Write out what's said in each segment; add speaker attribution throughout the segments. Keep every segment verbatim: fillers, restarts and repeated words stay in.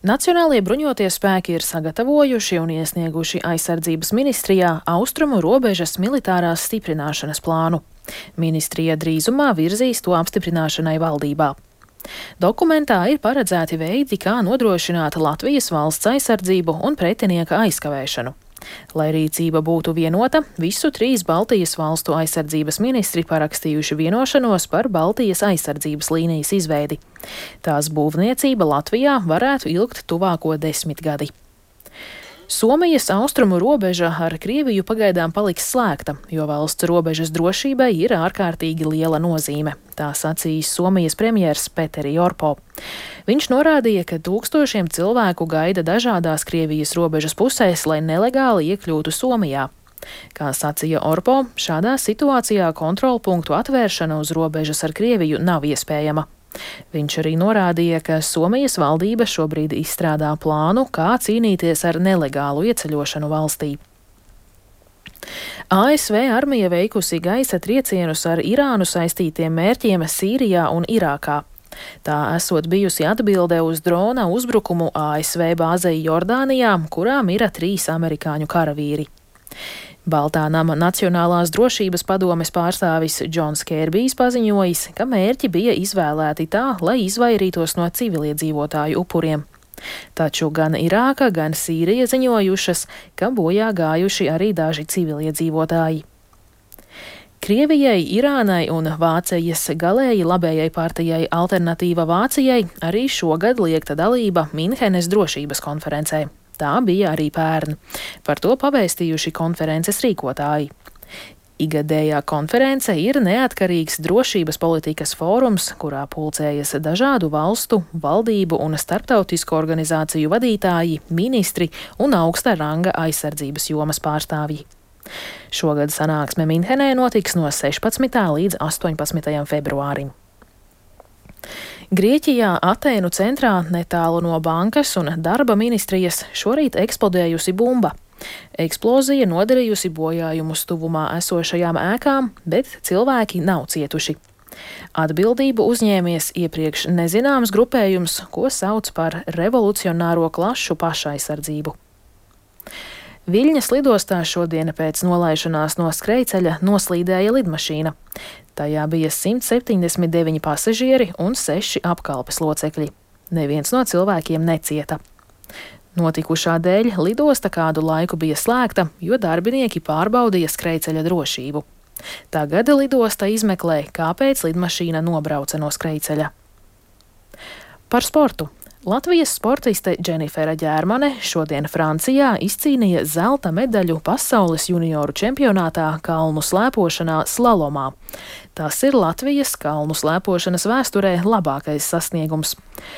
Speaker 1: Nacionālie bruņotie spēki ir sagatavojuši un iesnieguši aizsardzības ministrijā austrumu robežas militārās stiprināšanas plānu. Ministrija drīzumā virzīs to apstiprināšanai valdībā. Dokumentā ir paredzēti veidi, kā nodrošināt Latvijas valsts aizsardzību un pretinieka aizkavēšanu. Lai rīcība būtu vienota, visu trīs Baltijas valstu aizsardzības ministri parakstījuši vienošanos par Baltijas aizsardzības līnijas izveidi. Tās būvniecība Latvijā varētu ilgt tuvāko desmitgadi. Somijas austrumu robeža ar Krieviju pagaidām paliks slēgta, jo valsts robežas drošībai ir ārkārtīgi liela nozīme, tā sacījis Somijas premjers Petteri Orpo. Viņš norādīja, ka tūkstošiem cilvēku gaida dažādās Krievijas robežas pusēs, lai nelegāli iekļūtu Somijā. Kā sacīja Orpo, šādā situācijā kontrolpunktu atvēršana uz robežas ar Krieviju nav iespējama. Viņš arī norādīja, ka Somijas valdība šobrīd izstrādā plānu, kā cīnīties ar nelegālu ieceļošanu valstī. A S V armija veikusi gaisa triecienus ar Irānu saistītiem mērķiem Sīrijā un Irākā. Tā esot bijusi atbilde uz drona uzbrukumu A S V bāzei Jordānijā, kurā mira trīs amerikāņu karavīri. Baltā nama Nacionālās drošības padomes pārstāvis Džons Kērbijs paziņojis, ka mērķi bija izvēlēti tā, lai izvairītos no civiliedzīvotāju upuriem. Taču gan Irāka, gan Sīrija ziņojušas, ka bojā gājuši arī daži civiliedzīvotāji. Krievijai, Irānai un Vācijas galēji labējai partijai Alternatīva Vācijai arī šogad liekta dalība Minhenes drošības konferencē. Tā bija arī pērn. Par to pavēstījuši konferences rīkotāji. Igadējā konference ir neatkarīgs drošības politikas fórums, kurā pulcējas dažādu valstu, valdību un starptautisku organizāciju vadītāji, ministri un augsta ranga aizsardzības jomas pārstāvji. Šogad sanāksme Minhenē notiks no sešpadsmitā līdz astoņpadsmitajam februārim. Grieķijā Atēnu centrā netālu no bankas un darba ministrijas šorīt eksplodējusi bumba. Eksplozija nodarījusi bojājumus tuvumā esošajām ēkām, bet cilvēki nav cietuši. Atbildību uzņēmies iepriekš nezināms grupējums, ko sauc par revolucionāro klašu pašaizsardzību. Viļņas lidostā šodien pēc nolaišanās no skrejceļa noslīdēja lidmašīna. Tajā bija simt septiņdesmit deviņi pasažieri un seši apkalpes locekļi. Neviens no cilvēkiem necieta. Notikušā dēļ lidosta kādu laiku bija slēgta, jo darbinieki pārbaudīja skrejceļa drošību. Tagad lidosta izmeklē, kāpēc lidmašīna nobrauca no skrejceļa. Par sportu. Latvijas sportiste Dženifera Ģērmane šodien Francijā izcīnīja zelta medaļu pasaules junioru čempionātā kalnu slēpošanā slalomā. Tas ir Latvijas kalnu slēpošanas vēsturē labākais sasniegums.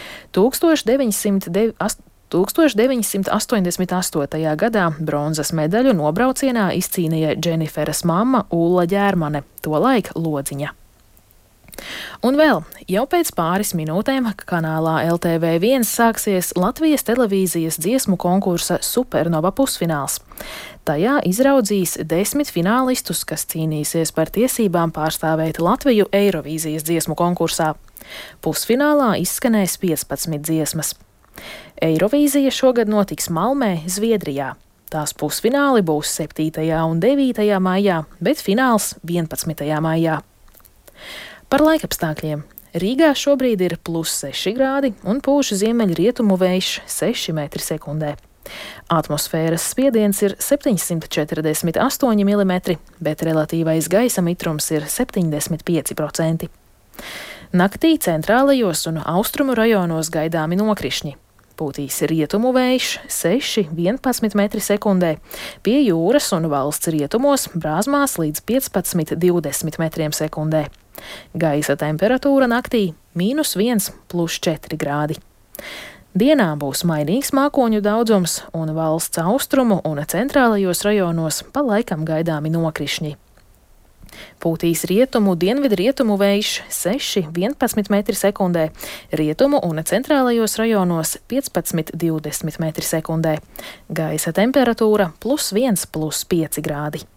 Speaker 1: tūkstoš deviņsimt astoņdesmit astotajā gadā bronzas medaļu nobraucienā izcīnīja Dženiferas mamma Ulla Ģērmane, tolaik Lodziņa. Un vēl, jau pēc pāris minūtēm kanālā L T V viens sāksies Latvijas televīzijas dziesmu konkursa Supernova pusfināls. Tajā izraudzīs desmit finālistus, kas cīnīsies par tiesībām pārstāvēt Latviju Eirovīzijas dziesmu konkursā. Pusfinālā izskanēs piecpadsmit dziesmas. Eirovīzija šogad notiks Malmē, Zviedrijā. Tās pusfināli būs septītajā un devītajā maijā, bet fināls vienpadsmitajā maijā. Par laikapstākļiem. Rīgā šobrīd ir plus seši grādi un pūš ziemeļrietumu vējš seši metri sekundē. Atmosfēras spiediens ir septiņsimt četrdesmit astoņi milimetri, bet relatīvais gaisa mitrums ir septiņdesmit pieci procenti. Naktī centrālajos un austrumu rajonos gaidāmi nokrišņi. Pūtīs rietumu vējš seši vienpadsmit metri sekundē, pie jūras un valsts rietumos brāzmās līdz piecpadsmit divdesmit metriem sekundē. Gaisa temperatūra naktī mīnus viens plus četri grādi. Dienā būs mainīgs mākoņu daudzums un valsts austrumu un centrālajos rajonos pa laikam gaidāmi nokrišņi. Pūtīs rietumu, dienvidrietumu vējš seši vienpadsmit metri sekundē, rietumu un centrālajos rajonos piecpadsmit divdesmit metri sekundē. Gaisa temperatūra plus viens plus pieci grādi.